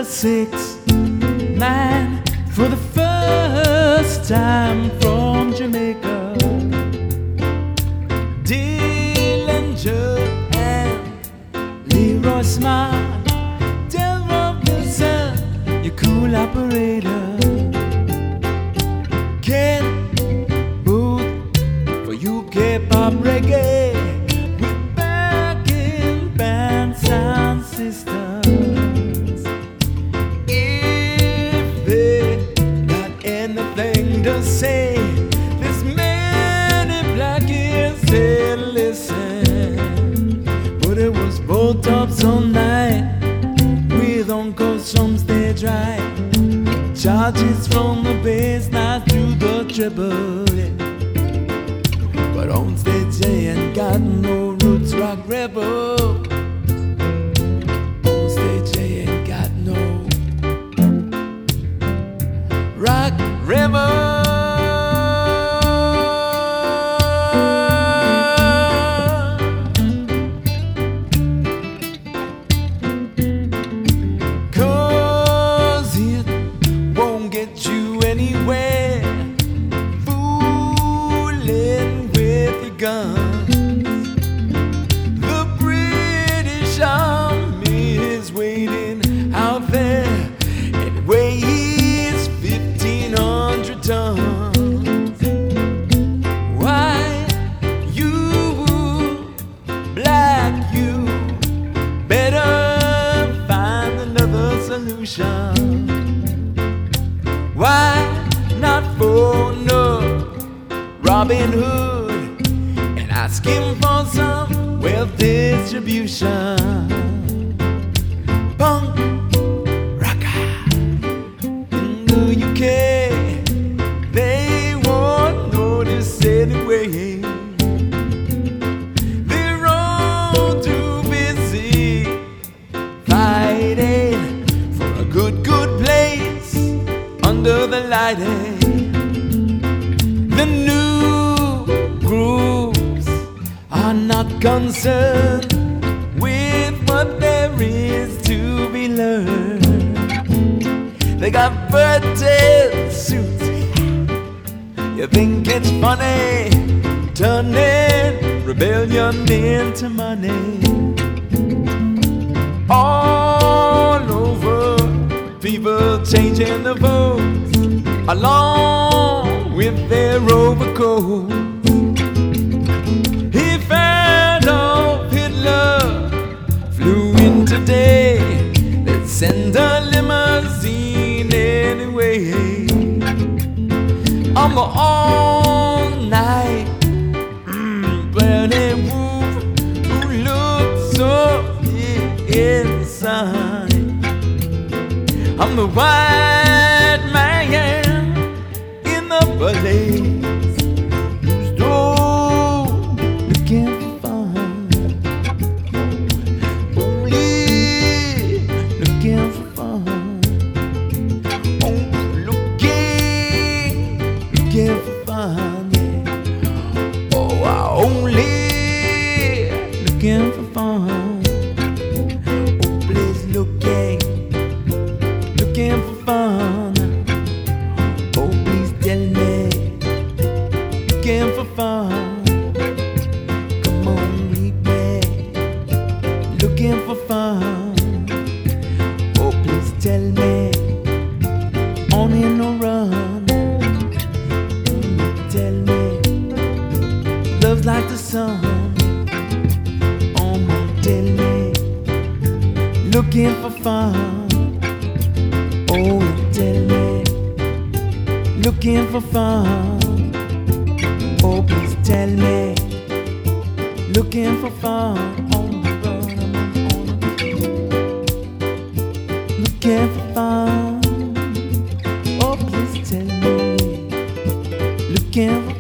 6 9 for the first time from Jamaica. Dillinger and Leroy Smart, Delroy Wilson, your cool operator. Ken Booth for UK pop reggae, with backing band sound systems. If they got anything to say, this many black ears said listen. But it was both ups all night with uncles from stage right. Charges from the bass, not to the treble, yeah. But on stage they ain't got no roots rock rebel. On stage they ain't got no rock rebel. Anywhere, fooling with your guns. The British Army is waiting out there and it weighs 1,500 tons. Why you, black you, better find another solution. Why not phone up Robin Hood and ask him for some wealth distribution? Punk rocker in the UK, they won't notice anyway. They're all too busy fighting for a good place under the lighting. The new groups are not concerned with what there is to be learned. They got bird-tail suits. You think it's funny, turning rebellion into money. All over, people changing the votes along with their overcoats. He found off Hitler, flew in today. Let's send a limousine anyway. I'm all night burning wolf who looks so inside. I'm the white man in the police who's looking for fun, only looking for fun, looking for fun, yeah. Oh, I only looking for fun. Oh, please looking for fun. Oh, please tell me, looking for fun. Come on, meet me, looking for fun. Oh, please tell me, on in no run. Tell me, love's like the sun. Oh, tell me, looking for fun. Oh, tell me, looking for fun. Oh, please tell me, looking for fun. On the run, looking for fun. Oh, please tell me, looking for fun.